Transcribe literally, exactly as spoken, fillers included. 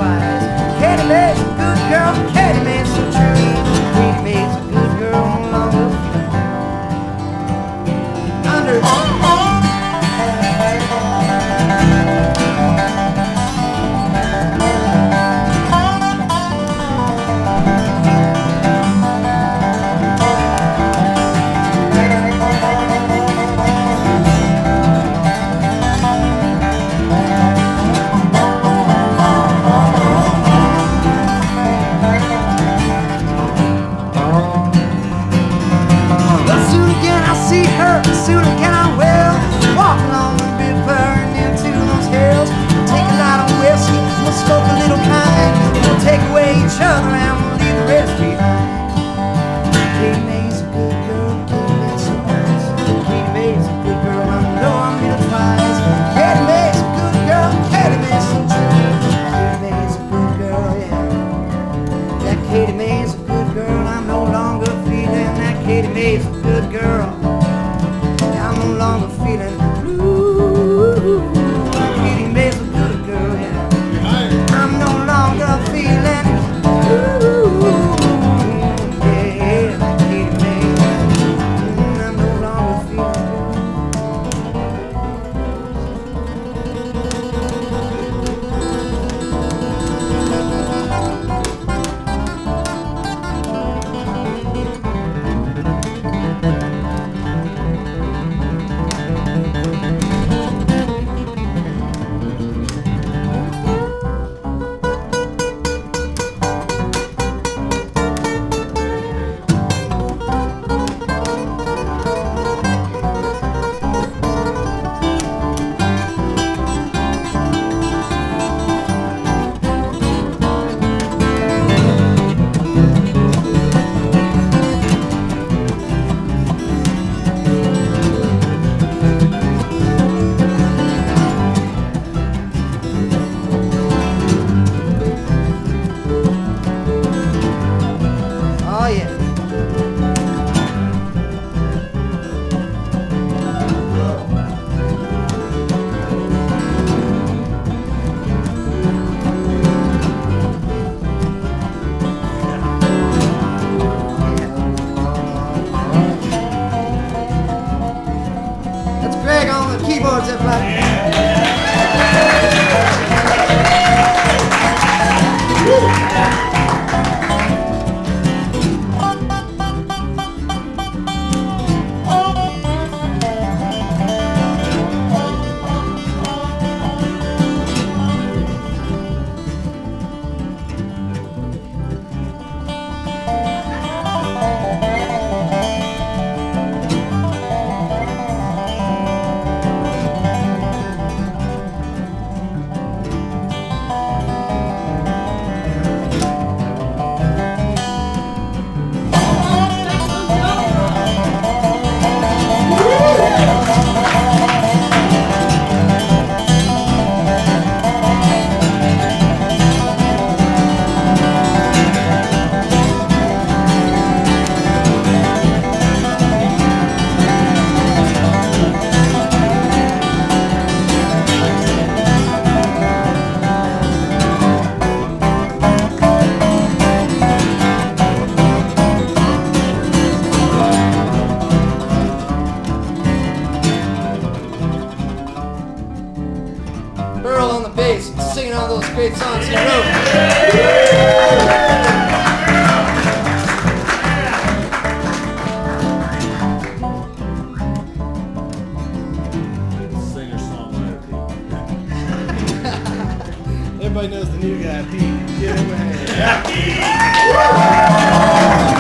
twice. Katie Mae's a good girl, Katie Mae's so true. Katie Mae's a good girl, no longer under. Soon again I will walk along the river and into those hills. We'll take a lot of whiskey, we'll smoke a little kind. We'll take away each other and we'll leave the rest behind. Katie Mae's a good girl, Katie Mae's so nice. Katie Mae's a good girl, I know I'm gonna twice. Katie Mae's a good girl, Katie Mae's so true. Katie Mae's a good girl, yeah. That Katie Mae's a good girl, I'm no longer feeling that Katie Mae's a good girl. I'm no longer feeling blue. Katie Mae's a good girl, yeah. I'm no longer feeling blue. Yeah, Katie Mae. I'm no longer feeling keyboards, everybody. Earl on the bass, singing all those great songs he wrote. Everybody knows the new guy, Pete. Get him a hand. Yeah.